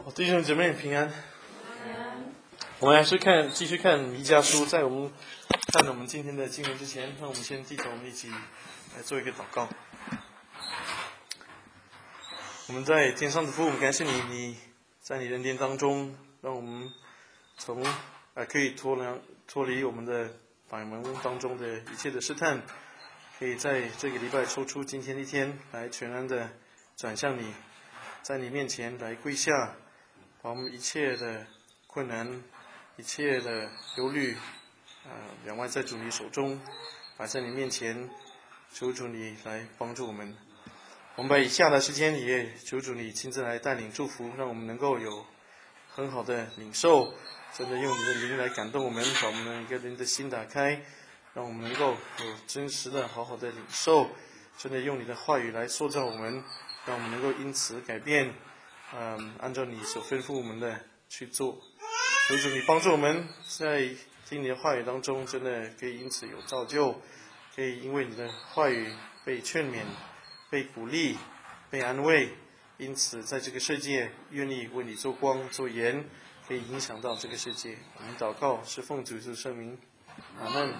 弟兄姐妹平安。我们还是继续看弥迦书。在我们看我们今天的经文之前，让我们先低头，我们一起来做一个祷告。我们在天上的父，我们感谢你，你在你人间当中，让我们可以脱离我们的百门当中的一切的试探，可以在这个礼拜抽出今天一天来全然的转向你，在你面前来跪下，把我们一切的困难、一切的忧虑，仰望在主你手中，摆在你面前，求主你来帮助我们。我们把以下的时间也求主你亲自来带领祝福，让我们能够有很好的领受，真的用你的灵来感动我们，把我们的一个人的心打开，让我们能够有真实的好好的领受，真的用你的话语来塑造我们，让我们能够因此改变，按照你所吩咐我们的去做。求主你帮助我们在听你的话语当中，真的可以因此有造就，可以因为你的话语被劝勉、被鼓励、被安慰，因此在这个世界愿意为你做光做盐，可以影响到这个世界。我们祷告是奉主耶稣圣名，阿们。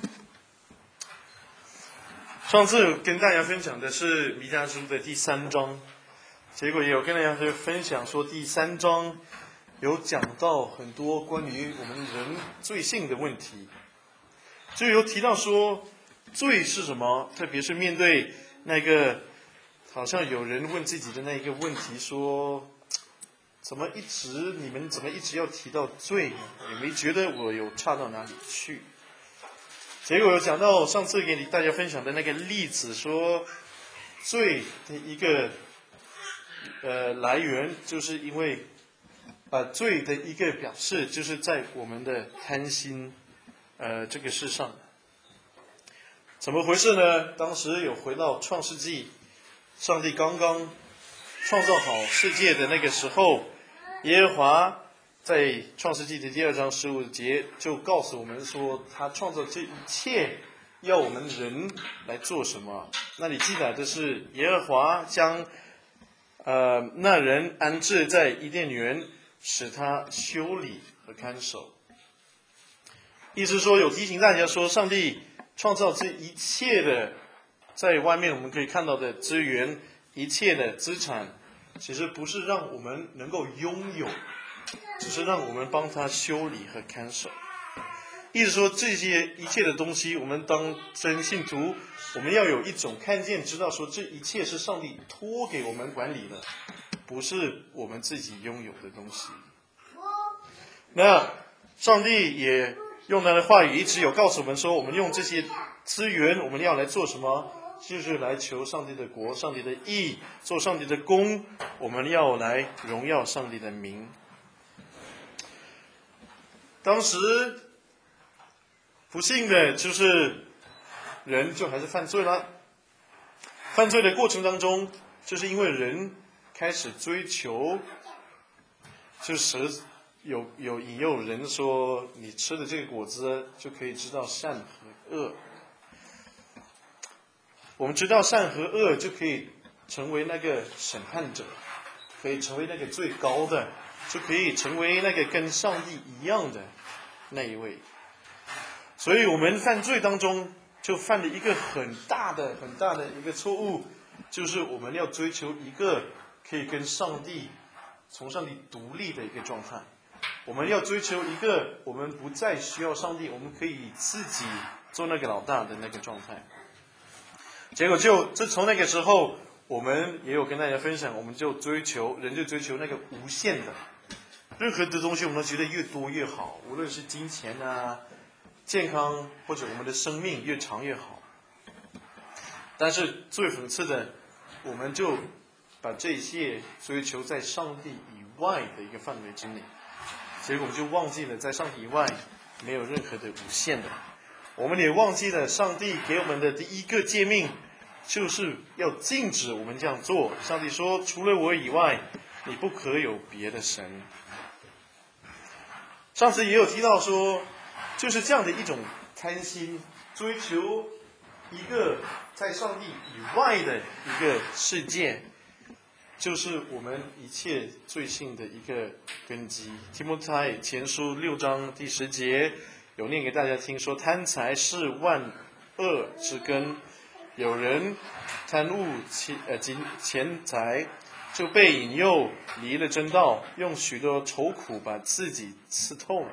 上次跟大家分享的是弥迦书的第3章，结果也有跟大家分享说第3章有讲到很多关于我们人罪性的问题，就有提到说罪是什么，特别是面对那个好像有人问自己的那个问题说，你们怎么一直要提到罪呢？也没觉得我有差到哪里去。结果有讲到上次给大家分享的那个例子，说罪的一个来源，就是因为罪的一个表示，就是在我们的贪心这个事上。怎么回事呢？当时有回到创世纪，上帝刚刚创造好世界的那个时候，耶和华在创世纪的第2章15节就告诉我们说，他创造这一切要我们人来做什么。那里记载的是耶和华将那人安置在伊甸园，使他修理和看守。意思说，有提醒大家说，上帝创造这一切的在外面我们可以看到的资源，一切的资产，其实不是让我们能够拥有，只是让我们帮他修理和看守。意思说，这些一切的东西，我们当真信徒，我们要有一种看见，知道说这一切是上帝托给我们管理的，不是我们自己拥有的东西。那上帝也用他的话语一直有告诉我们说，我们用这些资源，我们要来做什么？就是来求上帝的国、上帝的义，做上帝的工，我们要来荣耀上帝的名。当时不幸的就是人就还是犯罪了。犯罪的过程当中，就是因为人开始追求，就是有引诱人说，你吃的这个果子就可以知道善和恶。我们知道善和恶，就可以成为那个审判者，可以成为那个最高的，就可以成为那个跟上帝一样的那一位。所以我们犯罪当中就犯了一个很大的一个错误，就是我们要追求一个可以跟上帝从上帝独立的一个状态。我们要追求一个我们不再需要上帝，我们可以自己做那个老大的那个状态。结果自从那个时候，我们也有跟大家分享，我们就追求那个无限的，任何的东西我们都觉得越多越好，无论是金钱啊、健康或者我们的生命越长越好。但是最讽刺的，我们就把这些追求在上帝以外的一个范围之内，结果我们就忘记了在上帝以外没有任何的无限的。我们也忘记了上帝给我们的第一个诫命，就是要禁止我们这样做。上帝说，除了我以外，你不可有别的神。上次也有提到说，就是这样的一种贪心，追求一个在上帝以外的一个世界， 就是我们一切罪性的一个根基。提摩太前书6章第10节有念给大家听说，贪财是万恶之根。有人贪污钱财，就被引诱离了真道，用许多愁苦把自己刺痛。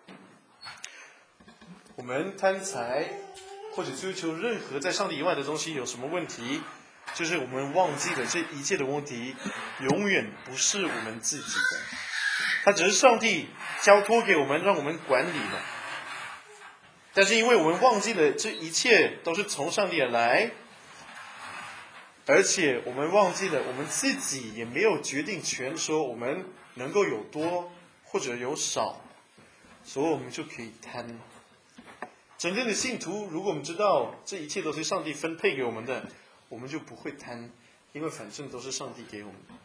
我们贪财或者追求任何在上帝以外的东西有什么问题？就是我们忘记了这一切的问题永远不是我们自己的，它只是上帝交托给我们，让我们管理的。但是因为我们忘记了这一切都是从上帝而来，而且我们忘记了我们自己也没有决定权，说我们能够有多或者有少，所以我们就可以贪。真正的信徒，如果我们知道这一切都是上帝分配给我们的，我们就不会贪，因为反正都是上帝给我们的。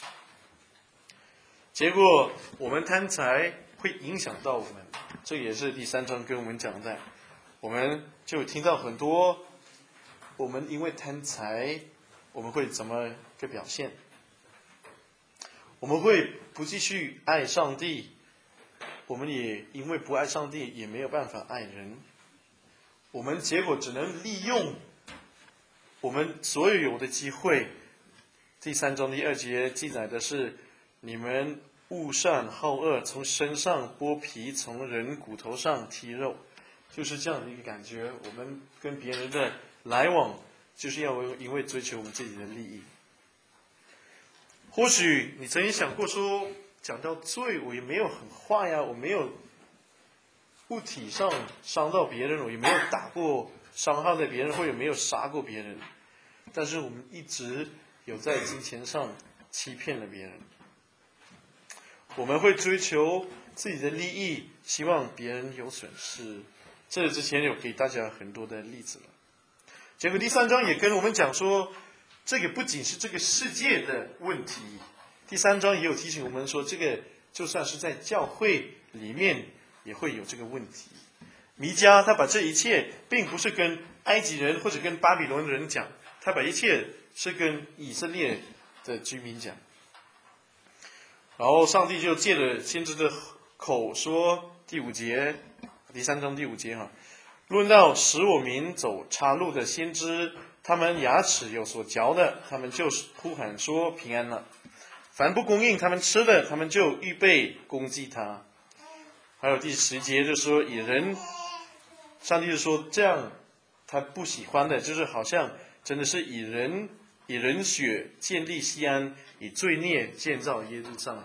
结果我们贪财会影响到我们，这也是第3章跟我们讲的。我们就听到很多，我们因为贪财，我们会怎么个表现？我们会不继续爱上帝，我们也因为不爱上帝，也没有办法爱人。我们结果只能利用我们所有的机会。第3章第2节记载的是，你们恶善好恶，从身上剥皮，从人骨头上剔肉，就是这样的一个感觉。我们跟别人的来往，就是要因为追求我们自己的利益。或许你曾经想过说，讲到罪，我也没有很坏呀，我没有物体上伤到别人，我也没有打过伤害到别人，或者没有杀过别人，但是我们一直有在金钱上欺骗了别人。我们会追求自己的利益，希望别人有损失。这之前有给大家很多的例子了。结果第3章也跟我们讲说，这个不仅是这个世界的问题，第3章也有提醒我们说，这个就算是在教会里面也会有这个问题。弥迦他把这一切并不是跟埃及人或者跟巴比伦人讲，他把一切是跟以色列的居民讲。然后上帝就借着先知的口说，第3章第5节论到使我民走岔路的先知，他们牙齿有所嚼的，他们就呼喊说平安了。凡不供应他们吃的，他们就预备攻击他。还有第10节就说上帝就说这样他不喜欢的，就是好像真的是以人血建立西安，以罪孽建造耶路撒冷。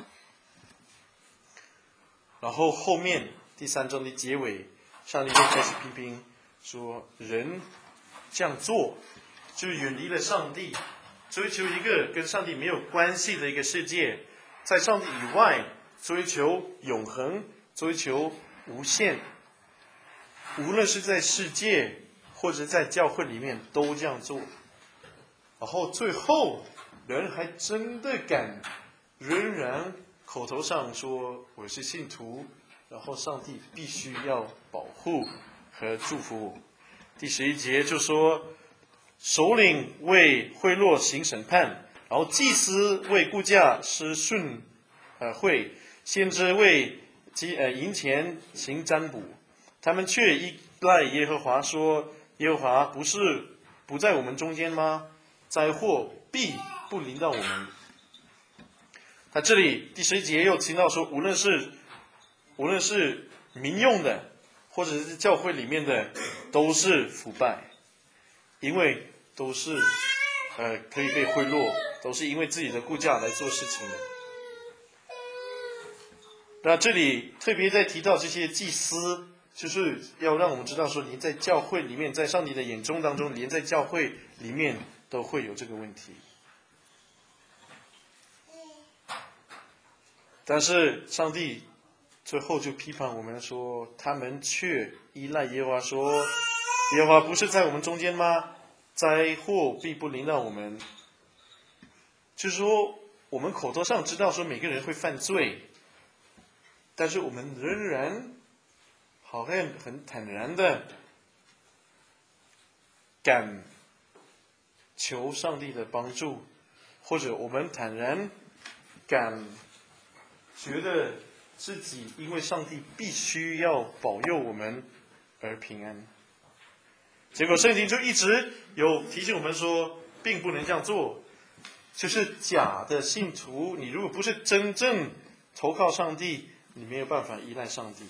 然后后面第3章的结尾，上帝就开始批评说，人这样做就是远离了上帝，追求一个跟上帝没有关系的一个世界，在上帝以外追求永恒，追求无限，无论是在世界或者在教会里面都这样做。然后最后人还真的敢仍然口头上说我是信徒，然后上帝必须要保护和祝福。第11节就说，首领为贿赂行审判，然后祭司为估价施顺会，先知为银钱行占卜，他们却依赖耶和华说，耶和华不是不在我们中间吗？灾祸必不临到我们。那这里第11节又提到说，无论是民用的或者是教会里面的，都是腐败，因为都是可以被贿赂，都是因为自己的估价来做事情的。那这里特别在提到这些祭司，就是要让我们知道说，连在教会里面，在上帝的眼中当中，连在教会里面都会有这个问题。但是上帝最后就批判我们说，他们却依赖耶和华说，耶和华不是在我们中间吗？灾祸必不临到我们。就是说我们口头上知道说每个人会犯罪，但是我们仍然好像很坦然的敢求上帝的帮助， 或者我们坦然敢觉得自己因为上帝必须要保佑我们而平安。结果圣经就一直有提醒我们说，并不能这样做。就是假的信徒，你如果不是真正投靠上帝，你没有办法依赖上帝。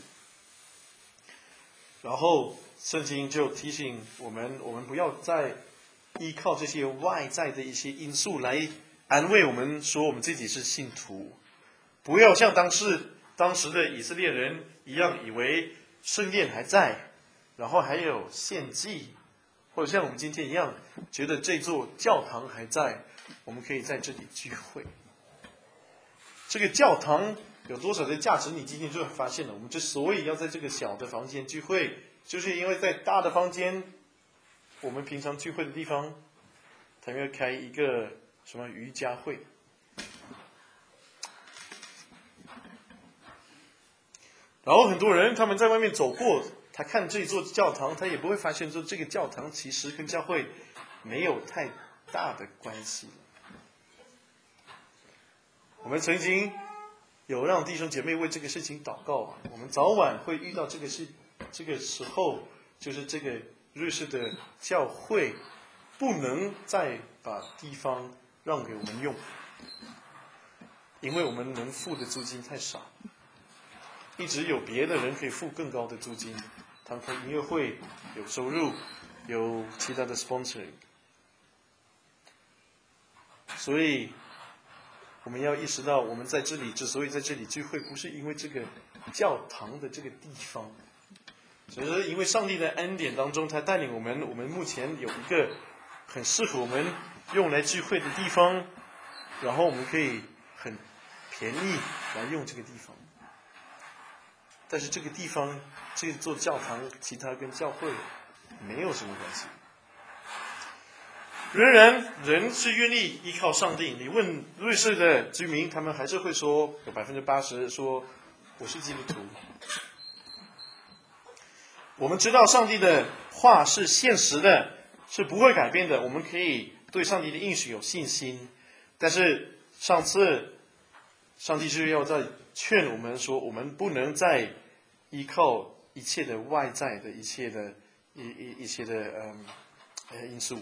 然后圣经就提醒我们不要再依靠这些外在的一些因素来安慰我们，说我们自己是信徒。不要像当时的以色列人一样，以为圣殿还在，然后还有献祭，或者像我们今天一样，觉得这座教堂还在，我们可以在这里聚会。这个教堂有多少的价值，你今天就会发现了。我们之所以要在这个小的房间聚会，就是因为在大的房间，我们平常聚会的地方，他们要开一个什么瑜伽会。然后很多人他们在外面走过，他看这座教堂，他也不会发现说这个教堂其实跟教会没有太大的关系。我们曾经有让弟兄姐妹为这个事情祷告，我们早晚会遇到这个时候，就是这个瑞士的教会不能再把地方让给我们用，因为我们能付的租金太少。一直有别的人可以付更高的租金，他们开音乐会有收入，有其他的 sponsoring， 所以我们要意识到，我们在这里之所以在这里聚会，不是因为这个教堂的这个地方，只是因为上帝的恩典当中，他带领我们目前有一个很适合我们用来聚会的地方，然后我们可以很便宜来用这个地方。但是这个地方，这座教堂，其他跟教会没有什么关系。仍然人是愿意依靠上帝。你问瑞士的居民，他们还是会说，有80%说我是基督徒。我们知道上帝的话是现实的，是不会改变的。我们可以对上帝的应许有信心。但是上次上帝是要在劝我们说，我们不能再依靠一切的外在的一切的因素。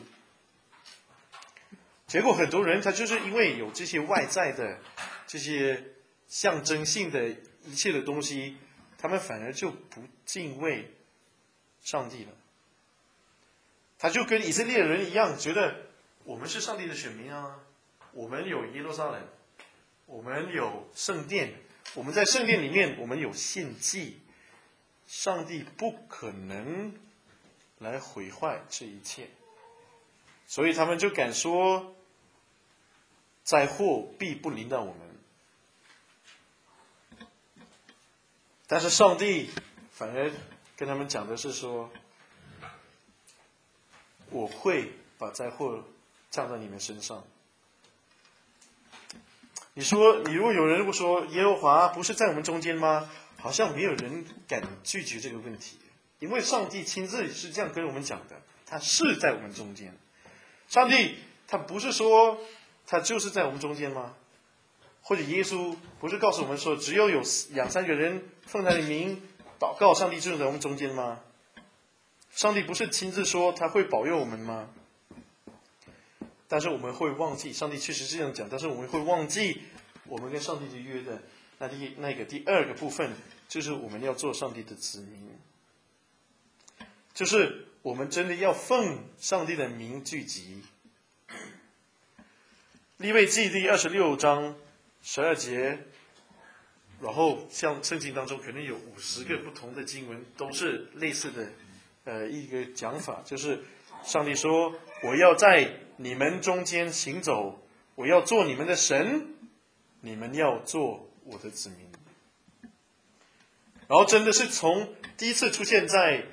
结果很多人他就是因为有这些外在的这些象征性的一切的东西，他们反而就不敬畏上帝了。他就跟以色列人一样，觉得我们是上帝的选民啊，我们有耶路撒冷，我们有圣殿，我们在圣殿里面我们有献祭，上帝不可能来毁坏这一切，所以他们就敢说灾祸必不临到我们。但是上帝反而跟他们讲的是说，我会把灾祸降到你们身上。你如果有人说耶和华不是在我们中间吗？好像没有人敢拒绝这个问题，因为上帝亲自是这样跟我们讲的，他是在我们中间。上帝他不是说他就是在我们中间吗？或者耶稣不是告诉我们说，只有2-3个人奉他的名祷告，上帝就在我们中间吗？上帝不是亲自说他会保佑我们吗？但是我们会忘记，上帝确实是这样讲，但是我们会忘记我们跟上帝的约的那个第二个部分，就是我们要做上帝的子民，就是我们真的要奉上帝的名聚集。利未记第26章12节，然后像圣经当中可能有50个不同的经文，都是类似的一个讲法，就是上帝说，我要在你们中间行走，我要做你们的神，你们要做我的子民。然后真的是从第一次出现在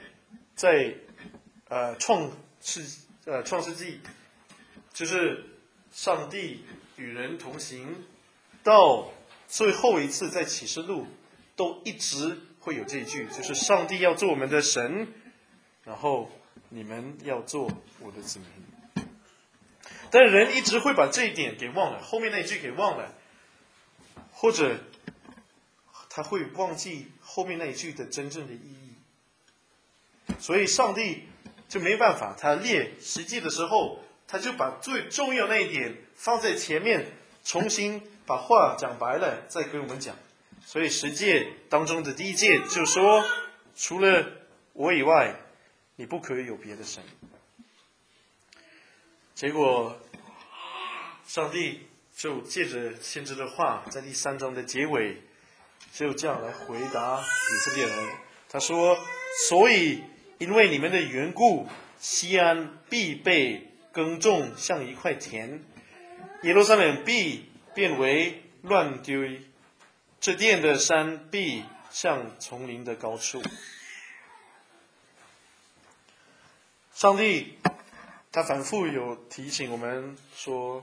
创世纪，就是上帝与人同行，到最后一次在启示录，都一直会有这一句，就是上帝要做我们的神，然后你们要做我的子民。 但是人一直会把这一点给忘了，后面那一句给忘了，或者他会忘记后面那一句的真正的意义。所以上帝就没办法，他列十诫的时候，他就把最重要那一点放在前面，重新把话讲白了，再跟我们讲。所以十诫当中的第一诫就说，除了我以外，你不可以有别的神。结果上帝就借着先知的话，在第3章的结尾就这样来回答以色列人。他说，所以因为你们的缘故，西安必被耕种像一块田，耶路撒冷必变为乱堆，这殿的山必像丛林的高处。上帝他反复有提醒我们说，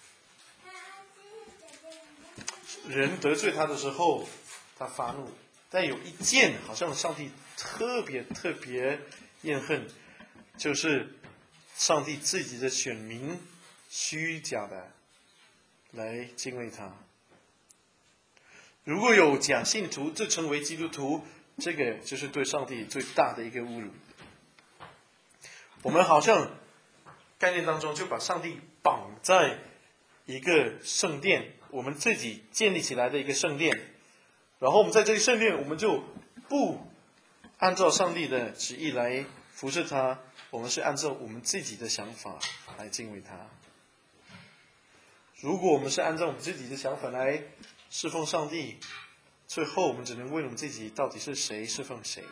人得罪他的时候他发怒，但有一件好像上帝特别厌恨，就是上帝自己的选民虚假的来敬畏他。如果有假信徒自称为基督徒，这个就是对上帝最大的一个侮辱。我们好像概念当中就把上帝绑在一个圣殿，我们自己建立起来的一个圣殿，然后我们在这个圣殿，我们就不按照上帝的旨意来服侍他，我们是按照我们自己的想法来敬畏他。如果我们是按照我们自己的想法来侍奉上帝，最后我们只能问我们自己，到底是谁侍奉谁。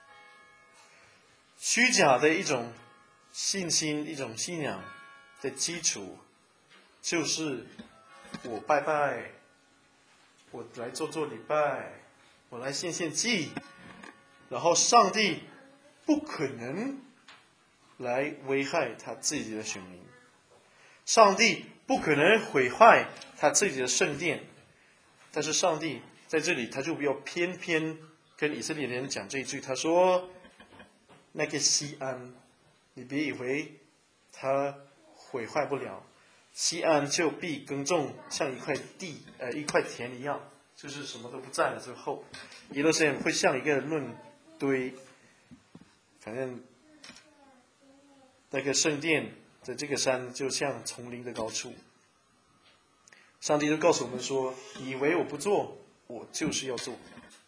虚假的一种信心，一种信仰的基础，就是我拜拜，我来做礼拜，我来献祭，然后上帝不可能来危害他自己的选民，上帝不可能毁坏他自己的圣殿，但是上帝在这里他就要偏跟以色列人讲这一句，他说，那个西安，你别以为他毁坏不了，西安就必耕种像一块地一块田一样，就是什么都不在了之后，耶路撒冷会像一个论堆，反正那个圣殿的这个山就像丛林的高处。上帝就告诉我们说，以为我不做，我就是要做。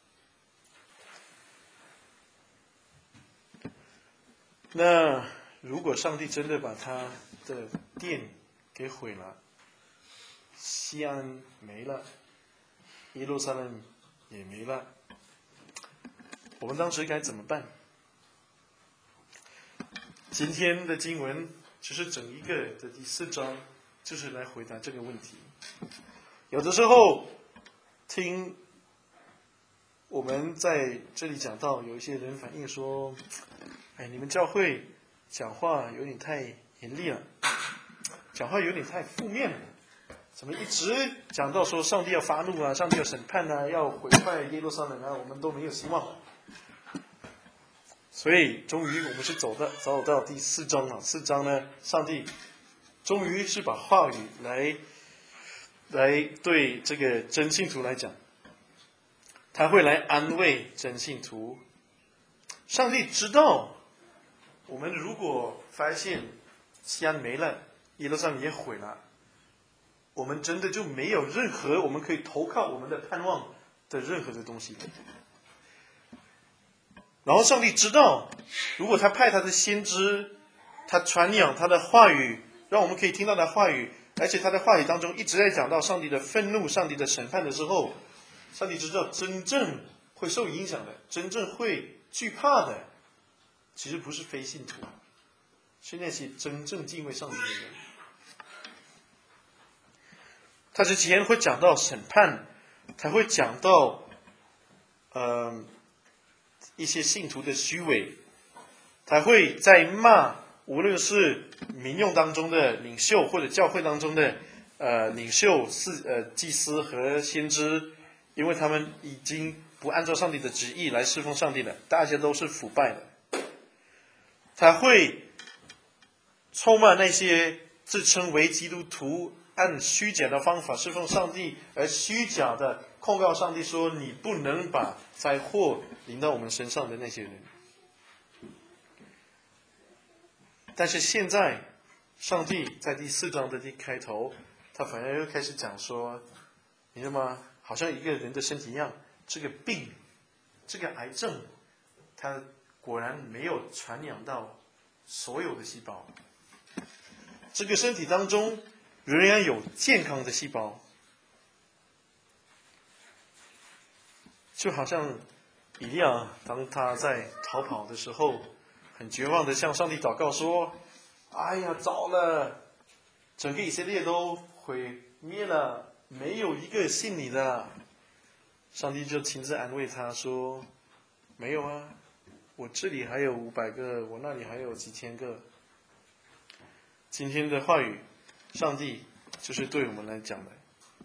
那如果上帝真的把他的殿给毁了，西安没了，耶路撒冷也没了，我们当时该怎么办？今天的经文只是整一个的第4章，就是来回答这个问题。有的时候听我们在这里讲到，有一些人反映说，你们教会讲话有点太严厉了，讲话有点太负面了，怎么一直讲到说上帝要发怒啊，上帝要审判啊，要毁坏耶路撒冷啊，我们都没有希望。所以终于我们是走到第4章了。4章呢，上帝终于是把话语来对这个真信徒来讲，他会来安慰真信徒。上帝知道，我们如果发现西安没了，耶路撒冷也毁了，我们真的就没有任何我们可以投靠我们的盼望的任何的东西。然后上帝知道，如果他派他的先知，他传扬他的话语，让我们可以听到他的话语，而且他的话语当中一直在讲到上帝的愤怒、上帝的审判的时候，上帝知道真正会受影响的，真正会惧怕的，其实不是非信徒，是那些真正敬畏上帝的人。他之前会讲到审判，他会讲到一些信徒的虚伪，他会在骂无论是民用当中的领袖，或者教会当中的领袖、祭司和先知，因为他们已经不按照上帝的旨意来侍奉上帝了，大家都是腐败的。他会臭骂那些自称为基督徒，按虚假的方法侍奉上帝，而虚假的控告上帝说你不能把灾祸临到我们身上的那些人。但是现在上帝在第4章的开头，他反而又开始讲说，你知道吗？好像一个人的身体一样，这个病，这个癌症，它果然没有传染到所有的细胞。这个身体当中仍然有健康的细胞，就好像以利亚当他在逃跑的时候，很绝望的向上帝祷告说：“哎呀，糟了，整个以色列都毁灭了，没有一个信你的。”上帝就亲自安慰他说：“没有啊，我这里还有500个，我那里还有几千个。”今天的话语，上帝就是对我们来讲的。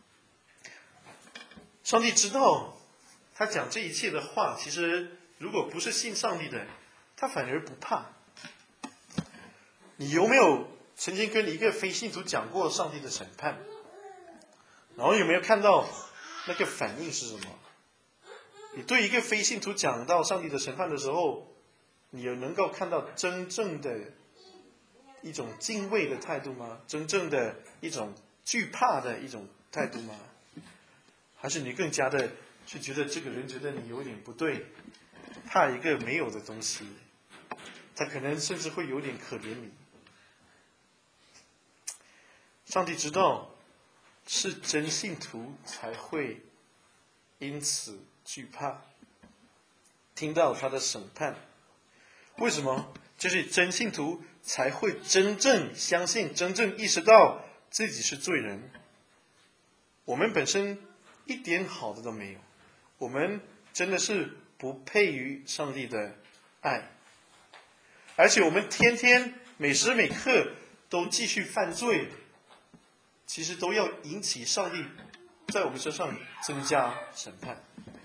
上帝知道，他讲这一切的话，其实如果不是信上帝的，他反而不怕。你有没有曾经跟一个非信徒讲过上帝的审判？然后有没有看到那个反应是什么？你对一个非信徒讲到上帝的审判的时候，你有能够看到真正的一种敬畏的态度吗？真正的一种惧怕的一种态度吗？还是你更加的是觉得这个人觉得你有点不对，怕一个没有的东西，他可能甚至会有点可怜你。上帝知道是真信徒才会因此惧怕，听到他的审判。为什么？就是真信徒才会真正相信，真正意识到自己是罪人。我们本身一点好的都没有，我们真的是不配于上帝的爱，而且我们天天每时每刻都继续犯罪，其实都要引起上帝在我们身上增加审判。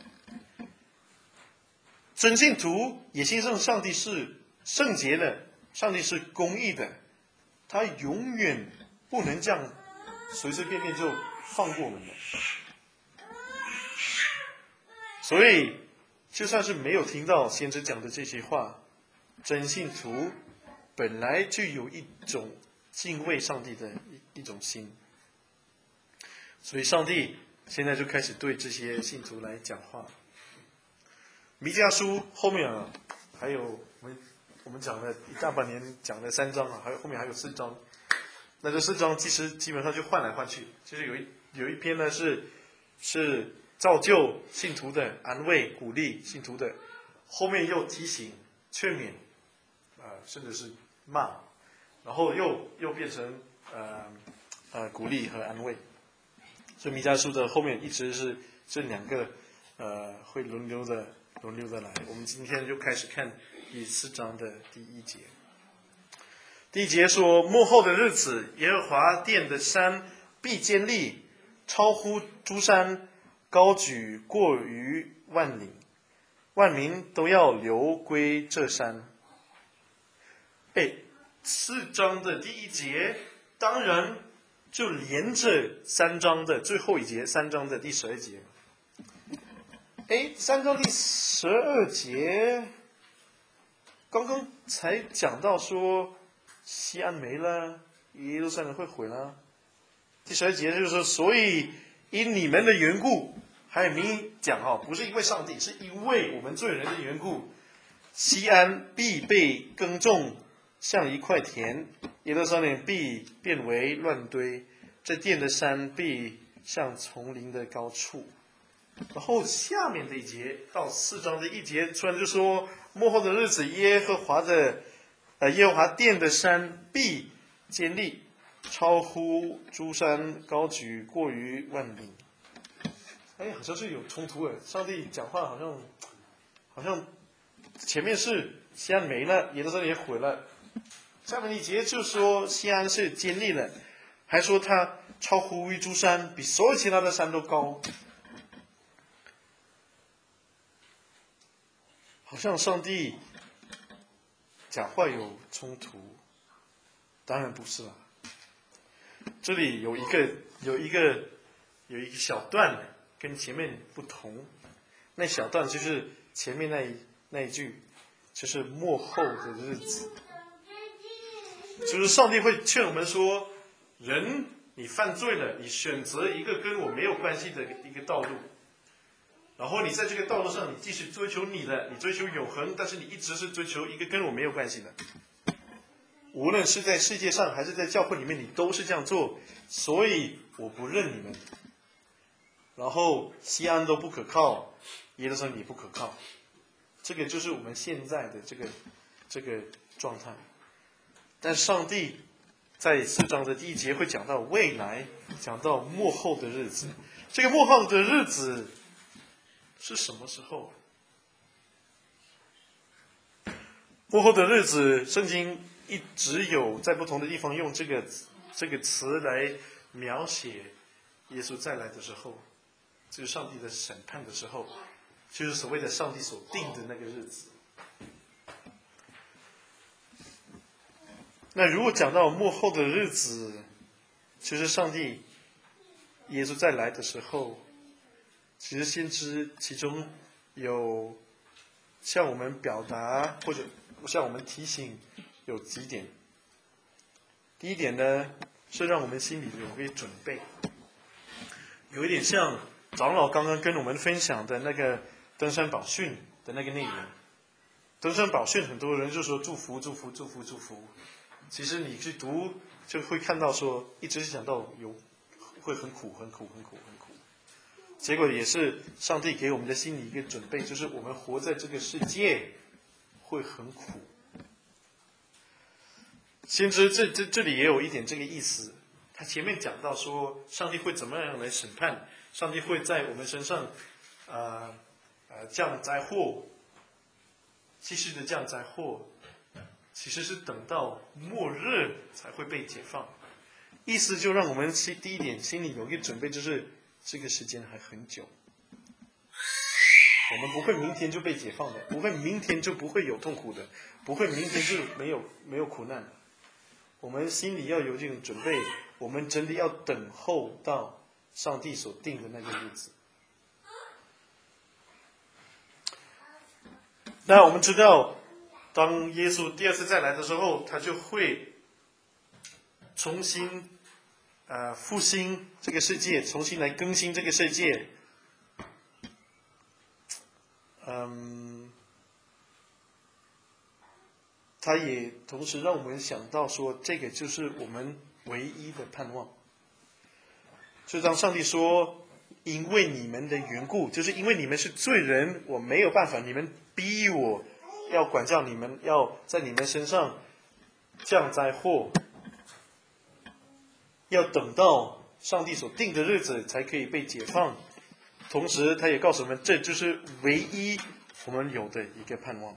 真信徒也信任上帝是圣洁的，上帝是公义的，他永远不能这样随随便便就放过我们的。所以就算是没有听到先知讲的这些话，真信徒本来就有一种敬畏上帝的一种心，所以上帝现在就开始对这些信徒来讲话。弥迦书后面还有我们讲了一大半年，讲了3章还有后面还有4章。那这4章其实基本上就换来换去，就是有一篇呢是造就信徒的，安慰鼓励信徒的，后面又提醒劝勉，甚至是骂，然后又变成鼓励和安慰。所以弥迦书的后面一直是这2个会轮流的来。我们今天就开始看第4章的第1节。第1节说：末后的日子，耶和华殿的山必坚立，超乎诸山，高举过于万岭，万民都要流归这山。4章的第1节，当然就连着3章的最后一节，3章的第12节。3章第12节，刚刚才讲到说西安没了，耶路撒冷会毁了。第12节就是说，所以因你们的缘故，还有明讲不是因为上帝，是因为我们罪人的缘故，西安必被耕种，像一块田，耶路撒冷必变为乱堆，这殿的山必像丛林的高处。然后下面的一节到4章的1节，突然就说末后的日子，耶和华殿的山必坚立，超乎诸山，高举过于万岭。好像是有冲突上帝讲话好像前面是西安没了，耶路撒冷也毁了，下面一节就说西安是坚立了，还说它超乎于诸山，比所有其他的山都高。好像上帝讲话有冲突，当然不是啦。 这里有一个小段跟前面不同，那小段就是前面那一句，就是末后的日子，就是上帝会劝我们说，人你犯罪了，你选择一个跟我没有关系的一个道路，然后你在这个道路上，你继续追求你追求永恒，但是你一直是追求一个跟我没有关系的。无论是在世界上还是在教会里面，你都是这样做，所以我不认你们。然后西安都不可靠，耶路撒冷也不可靠，这个就是我们现在的这个状态。但上帝在4章的第1节会讲到未来，讲到末后的日子。这个末后的日子是什么时候？末后的日子，圣经一直有在不同的地方用这个词来描写耶稣再来的时候，就是上帝的审判的时候，就是所谓的上帝所定的那个日子。那如果讲到末后的日子，就是上帝耶稣再来的时候，其实先知其中有向我们表达或者向我们提醒有几点。第一点呢，是让我们心里有个准备，有一点像长老刚刚跟我们分享的那个登山宝训的那个内容。登山宝训很多人就说祝福祝福祝福祝福，其实你去读就会看到说一直讲到会很苦很苦很苦很苦，结果也是上帝给我们的心里一个准备，就是我们活在这个世界会很苦。先知这里也有一点这个意思，他前面讲到说上帝会怎么样来审判，上帝会在我们身上降灾祸，其实的降灾祸其实是等到末日才会被解放，意思就让我们第一点心里有一个准备，就是这个时间还很久，我们不会明天就被解放的，不会明天就不会有痛苦的，不会明天就没有苦难的。我们心里要有这种准备，我们真的要等候到上帝所定的那个日子。那我们知道，当耶稣第2次再来的时候，他就会重新复兴这个世界，重新来更新这个世界。他也同时让我们想到说，这个就是我们唯一的盼望。就当上帝说，因为你们的缘故，就是因为你们是罪人，我没有办法，你们逼我要管教你们，要在你们身上降灾祸，要等到上帝所定的日子才可以被解放。同时他也告诉我们，这就是唯一我们有的一个盼望。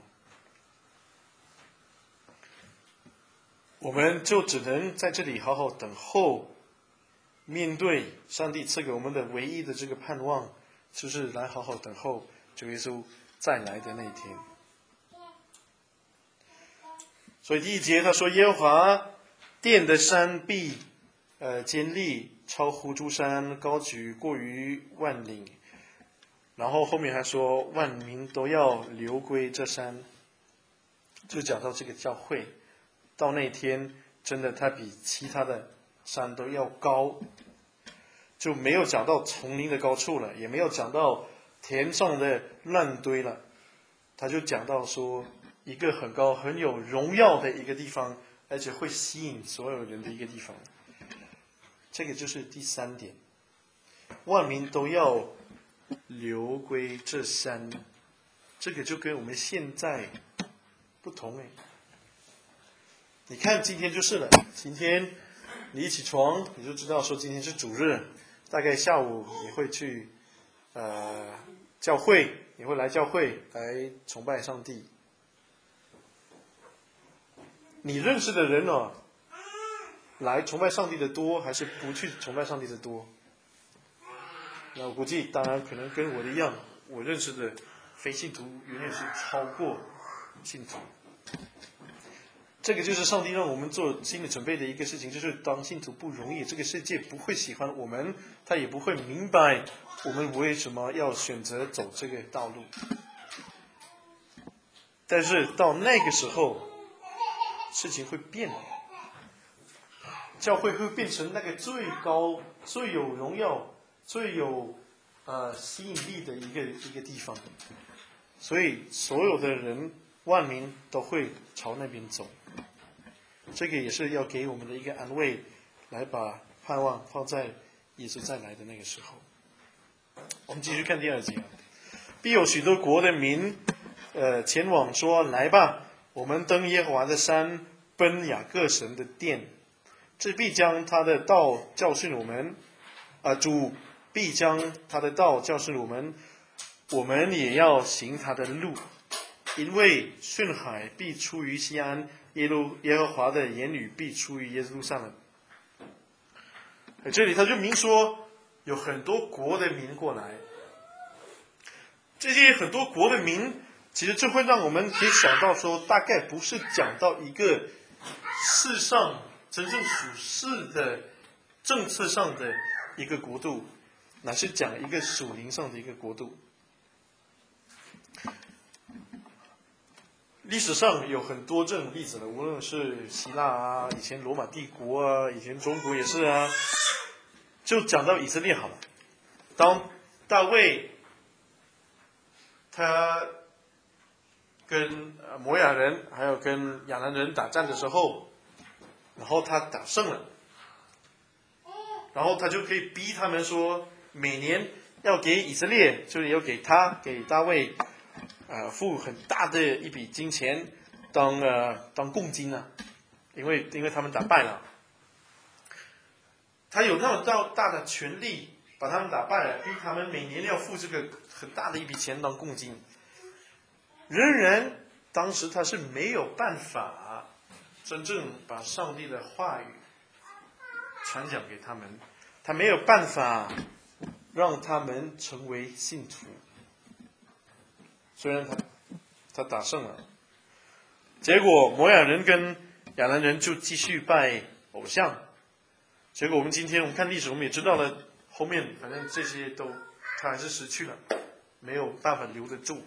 我们就只能在这里好好等候，面对上帝赐给我们的唯一的这个盼望，就是来好好等候主耶稣再来的那一天。所以第1节他说，耶和华殿的山必坚立，超乎诸山，高举过于万岭。然后后面还说，万民都要流归这山，就讲到这个教会到那天真的它比其他的山都要高，就没有讲到丛林的高处了，也没有讲到田上的烂堆了，他就讲到说一个很高很有荣耀的一个地方，而且会吸引所有人的一个地方。这个就是第3点，万民都要流归这山，这个就跟我们现在不同哎。你看今天就是了，今天你一起床你就知道说今天是主日，大概下午你会去教会，你会来教会来崇拜上帝。你认识的人来崇拜上帝的多，还是不去崇拜上帝的多？那我估计当然可能跟我的一样，我认识的非信徒远远是超过信徒。 这个就是上帝让我们做心理准备的一个事情，就是当信徒不容易，这个世界不会喜欢我们，他也不会明白我们为什么要选择走这个道路。但是到那个时候，事情会变，教会会变成那个最高、最有荣耀、最有吸引力的一个地方，所以所有的人万民都会朝那边走。这个也是要给我们的一个安慰，来把盼望放在耶稣再来的那个时候。我们继续看第2节，必有许多国的民前往说，来吧，我们登耶和华的山，奔雅各神的殿。这必将他的道教训我们，主必将他的道教训我们，我们也要行他的路。因为训海必出于西安，耶和华的言语必出于耶路撒冷。这里他就明说，有很多国的民过来，这些很多国的民，其实就会让我们可以想到说，大概不是讲到一个世上真正属世的政策上的一个国度，乃是讲一个属灵上的一个国度。历史上有很多这种例子的，无论是希腊啊，以前罗马帝国啊，以前中国也是啊。就讲到以色列好了，当大卫他跟摩亚人还有跟亚兰人打仗的时候，然后他打胜了，然后他就可以逼他们说，每年要给以色列，就是要给大卫付很大的一笔金钱当贡金啊，因为他们打败了，他有那么大的权力把他们打败了，逼他们每年要付这个很大的一笔钱当贡金。仍然当时他是没有办法真正把上帝的话语传讲给他们，他没有办法让他们成为信徒。虽然他打胜了，结果摩亚人跟亚兰人就继续拜偶像。结果我们今天看历史，我们也知道了，后面反正这些他还是失去了，没有办法留得住。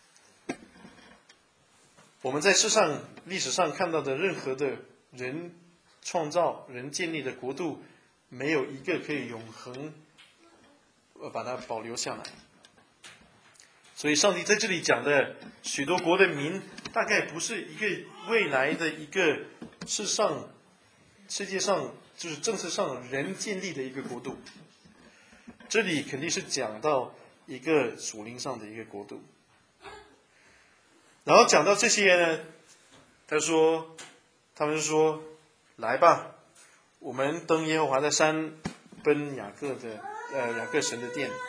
我们在历史上看到的任何的人创造、人建立的国度，没有一个可以永恒把它保留下来。所以上帝在这里讲的许多国的民，大概不是一个未来的一个世界上就是政治上人建立的一个国度，这里肯定是讲到一个属灵上的一个国度。然后讲到这些呢，他们说，来吧，我们登耶和华的山，奔雅各神的殿。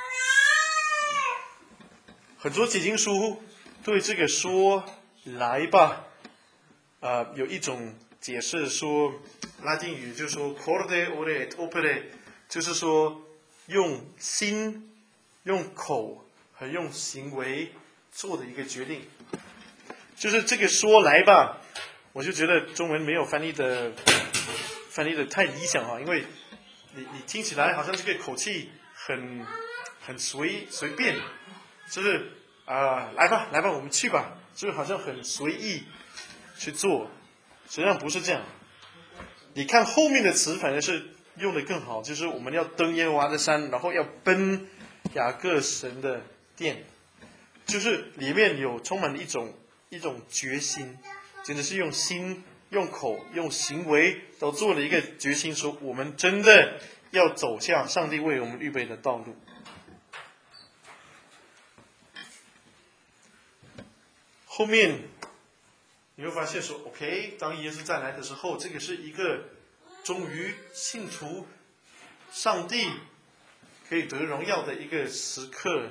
很多解经书对这个说来吧，有一种解释说，拉丁语就是说 corde ore et opere， 就是说用心、用口和用行为做的一个决定。就是这个说来吧，我就觉得中文没有翻译的太理想啊，因为你听起来好像这个口气很随便，就是来吧，我们去吧，就是好像很随意去做，实际上不是这样。你看后面的词反正是用的更好，就是我们要登耶和华的山，然后要奔雅各神的殿，就是里面有充满了一种决心，真的是用心、用口、用行为都做了一个决心，说我们真的要走向上帝为我们预备的道路。后面你会发现说 OK， 当耶稣再来的时候，这个是一个终于信徒上帝可以得荣耀的一个时刻。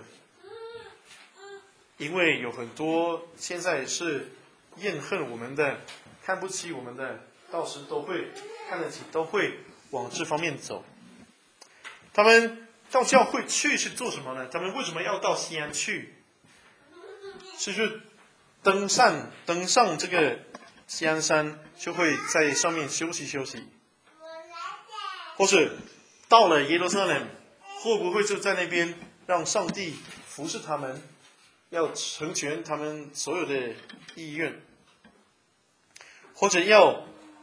因为有很多现在是厌恨我们的、看不起我们的，到时都会看得起，都会往这方面走。他们到教会去是做什么呢？他们为什么要到西安去？是登上这个锡安山就会在上面休息休息，或者到了耶路撒冷，会不会就在那边让上帝服侍他们，要成全他们所有的意愿，或者要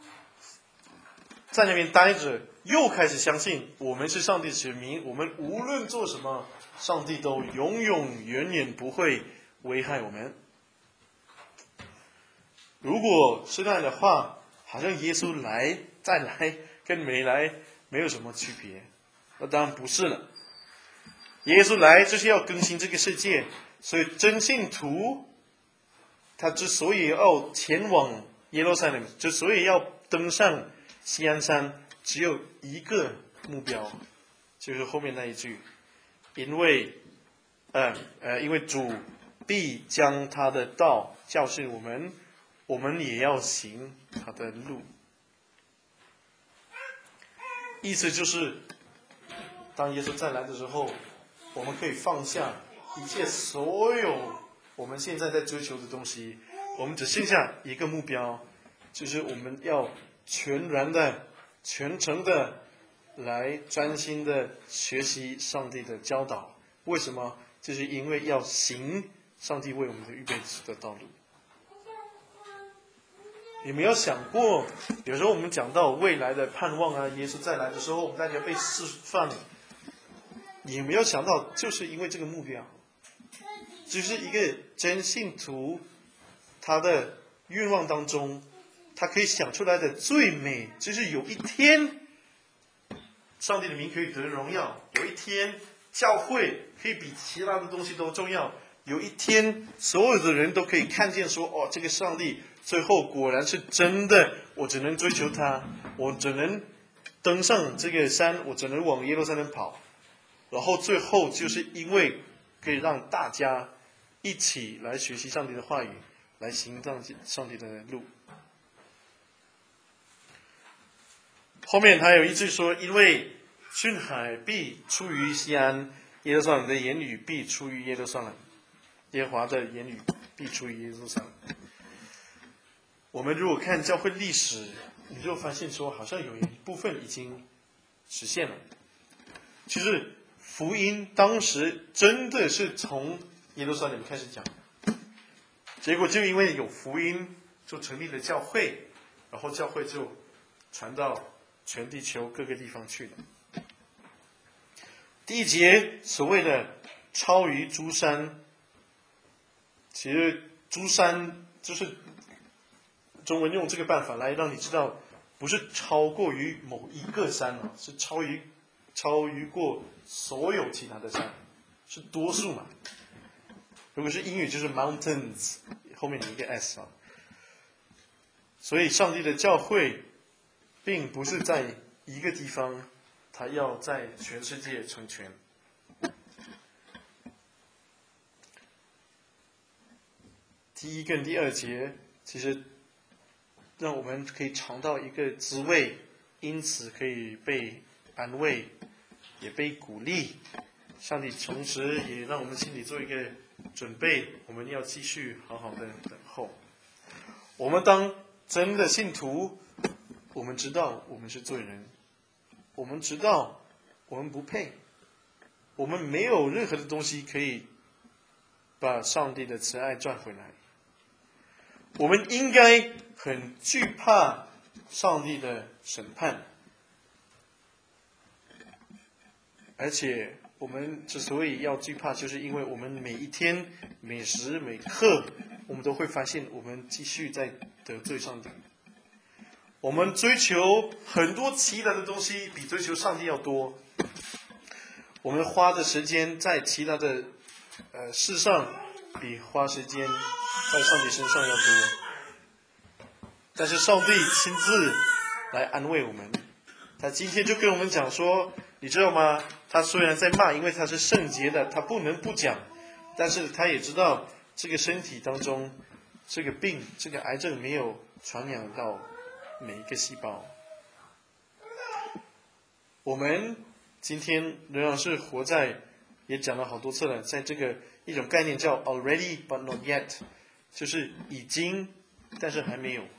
在那边待着，又开始相信我们是上帝的选民，我们无论做什么，上帝都永永远远不会危害我们。如果是那样的话，好像耶稣来再来跟没来没有什么区别，那当然不是了。耶稣来就是要更新这个世界，所以真信徒他之所以要前往耶路撒冷，之所以要登上锡安山，只有一个目标，就是后面那一句，因为主必将他的道教训我们，我们也要行他的路。意思就是，当耶稣再来的时候，我们可以放下一切所有我们现在在追求的东西，我们只剩下一个目标，就是我们要全然的、全程的来专心的学习上帝的教导。为什么？就是因为要行上帝为我们的预备的道路。有没有想过，有时候我们讲到未来的盼望啊，耶稣再来的时候，我们大家被释放，有没有想到，就是因为这个目标，就是一个真信徒他的愿望当中，他可以想出来的最美，就是有一天上帝的名可以得荣耀，有一天教会可以比其他的东西都重要，有一天所有的人都可以看见说，哦，这个上帝最后果然是真的，我只能追求他，我只能登上这个山，我只能往耶路撒冷跑，然后最后就是因为可以让大家一起来学习上帝的话语，来行上帝的路。后面还有一句说，因为训海必出于锡安，耶路撒冷的言语必出于耶路撒冷，耶和华的言语必出于耶路撒冷。我们如果看教会历史，你就发现说，好像有一部分已经实现了。其实福音当时真的是从耶路撒冷开始讲，结果就因为有福音，就成立了教会，然后教会就传到全地球各个地方去了。第一节所谓的超于诸山，其实诸山就是中文用这个办法来让你知道，不是超过于某一个山啊，是超于过所有其他的山，是多数嘛。如果是英语就是 mountains， 后面有一个 s 啊。所以上帝的教会并不是在一个地方，他要在全世界成全。第一跟第二节其实让我们可以尝到一个滋味，因此可以被安慰，也被鼓励。上帝同时也让我们心里做一个准备，我们要继续好好的等候。我们当真的信徒，我们知道我们是罪人，我们知道我们不配，我们没有任何的东西可以把上帝的慈爱赚回来。我们应该很惧怕上帝的审判，而且我们之所以要惧怕，就是因为我们每一天每时每刻，我们都会发现我们继续在得罪上帝。我们追求很多其他的东西，比追求上帝要多。我们花的时间在其他的事上，比花时间在上帝身上要多。但是上帝亲自来安慰我们，他今天就跟我们讲说，你知道吗？他虽然在骂，因为他是圣洁的，他不能不讲，但是他也知道这个身体当中这个病，这个癌症没有传染到每一个细胞。我们今天仍然是活在，也讲了好多次了，在这个一种概念叫 already but not yet， 就是已经但是还没有。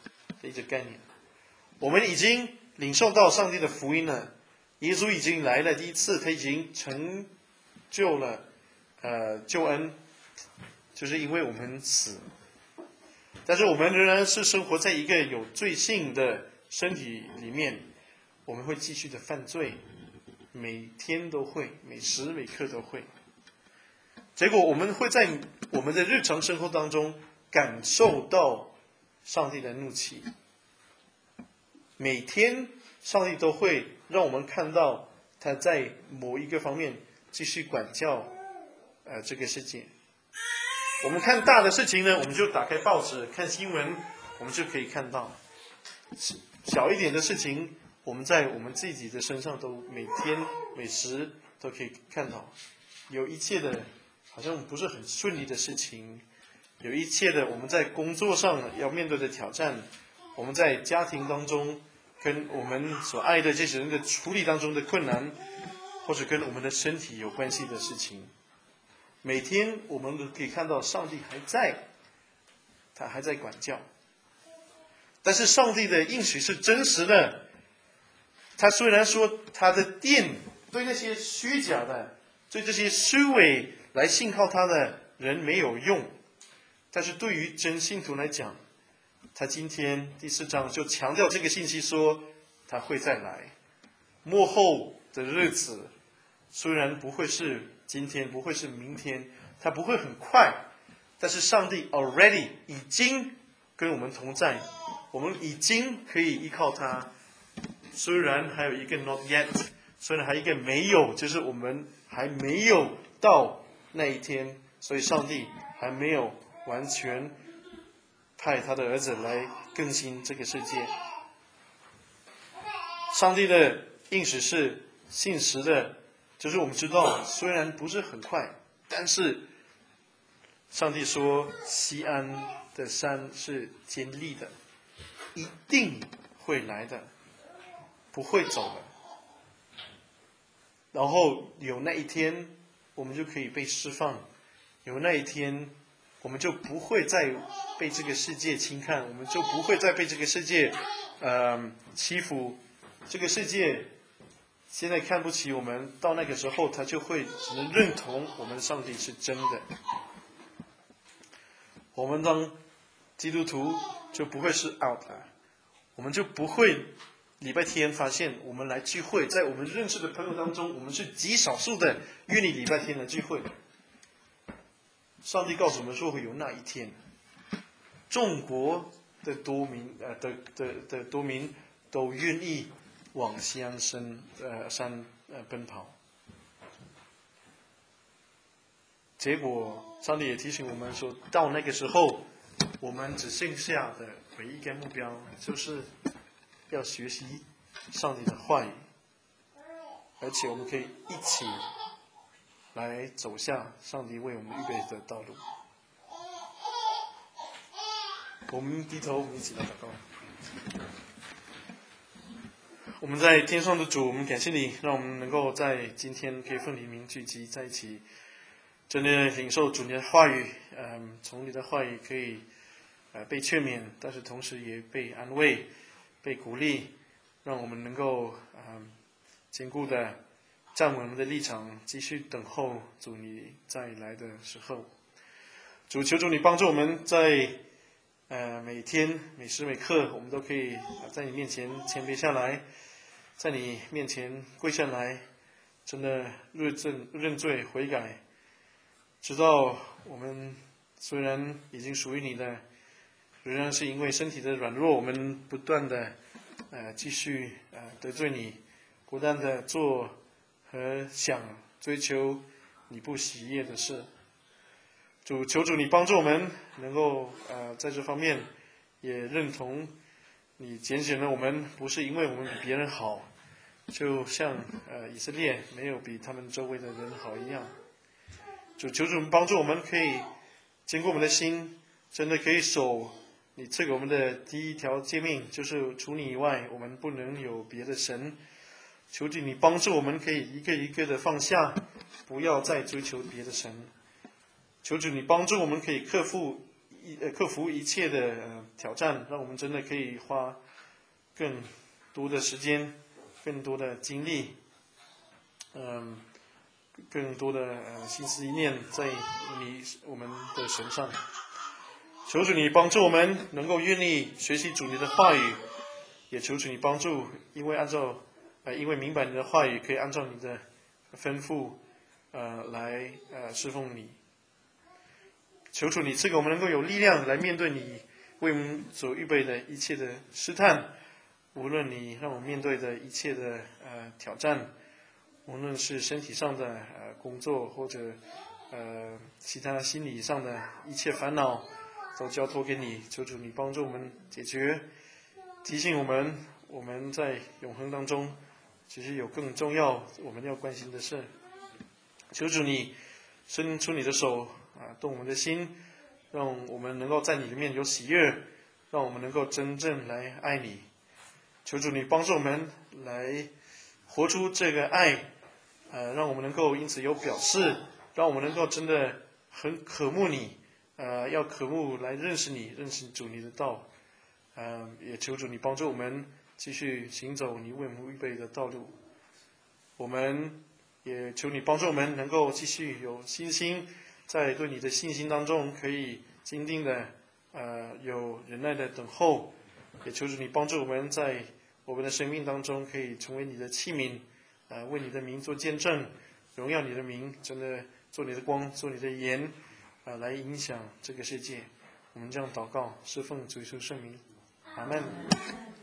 的一个概念。我们已经领受到上帝的福音了，耶稣已经来了第一次，他已经成就了救恩，就是因为我们死。但是我们仍然是生活在一个有罪性的身体里面，我们会继续的犯罪，每天都会，每时每刻都会。结果我们会在我们的日常生活当中感受到上帝的怒气。每天上帝都会让我们看到他在某一个方面继续管教这个世界。我们看大的事情呢，我们就打开报纸看新闻，我们就可以看到。小一点的事情，我们在我们自己的身上都每天每时都可以看到。有一切的好像不是很顺利的事情，有一切的我们在工作上要面对的挑战，我们在家庭当中跟我们所爱的这些人的处理当中的困难，或者跟我们的身体有关系的事情。每天我们都可以看到上帝还在，他还在管教。但是上帝的应许是真实的，他虽然说他的殿对那些虚假的，对这些虚伪来信靠他的人没有用，但是对于真信徒来讲，他今天第4章就强调这个信息，说他会再来。末后的日子虽然不会是今天，不会是明天，它不会很快，但是上帝 already 已经跟我们同在，我们已经可以依靠他。虽然还有一个 not yet， 虽然还有一个没有，就是我们还没有到那一天，所以上帝还没有完全派他的儿子来更新这个世界。上帝的应许是信实的，就是我们知道虽然不是很快，但是上帝说西安的山是坚立的，一定会来的，不会走的。然后有那一天我们就可以被释放，有那一天我们就不会再被这个世界轻看，我们就不会再被这个世界欺负。这个世界现在看不起我们，到那个时候他就会只能认同我们上帝是真的。我们当基督徒就不会是 out 了，我们就不会礼拜天发现我们来聚会，在我们认识的朋友当中，我们是极少数的愿意礼拜天来聚会。上帝告诉我们说会有那一天，众国的多民多民都愿意往西安山奔跑。结果上帝也提醒我们说，到那个时候我们只剩下的唯一一个目标，就是要学习上帝的话语，而且我们可以一起来走向上帝为我们预备的道路。我们低头，我们一起来祷告。我们在天上的主，我们感谢你，让我们能够在今天可以奉你名聚集在一起，真的领受主你的话语，从你的话语可以被劝勉，但是同时也被安慰、被鼓励，让我们能够坚固的站稳我们的立场，继续等候主你再来的时候。主，求主你帮助我们在每天每时每刻，我们都可以在你面前谦卑下来，在你面前跪下来，真的认罪悔改，知道我们虽然已经属于你的，仍然是因为身体的软弱，我们不断的继续得罪你，不断的做和想追求你不喜悦的事。主，求主你帮助我们能够在这方面也认同你拣选了我们，不是因为我们比别人好，就像以色列没有比他们周围的人好一样。主，求主帮助我们可以坚固我们的心，真的可以守你赐给我们的第一条诫命，就是除你以外我们不能有别的神。求主你帮助我们可以一个一个的放下，不要再追求别的神。求主你帮助我们可以克服克服一切的挑战，让我们真的可以花更多的时间、更多的精力，更多的心思意念在我们的身上。求主你帮助我们能够愿意学习主你的话语，也求主你帮助，因为明白你的话语，可以按照你的吩咐来侍奉你。求主你赐给我们能够有力量来面对你为我们所预备的一切的试探，无论你让我们面对的一切的挑战，无论是身体上的工作，或者其他心理上的一切烦恼，都交托给你。求主你帮助我们解决，提醒我们在永恒当中其实有更重要我们要关心的事。求主你伸出你的手动我们的心，让我们能够在你里面有喜悦，让我们能够真正来爱你。求主你帮助我们来活出这个爱，让我们能够因此有表示，让我们能够真的很渴慕你，要渴慕来认识你，认识主你的道。也求主你帮助我们继续行走你为我们预备的道路。我们也求你帮助我们能够继续有信心，在对你的信心当中可以坚定的有忍耐的等候。也求主你帮助我们在我们的生命当中可以成为你的器皿，为你的名做见证，荣耀你的名，真的做你的光，做你的盐，来影响这个世界。我们这样祷告，是奉主耶稣圣名，阿们。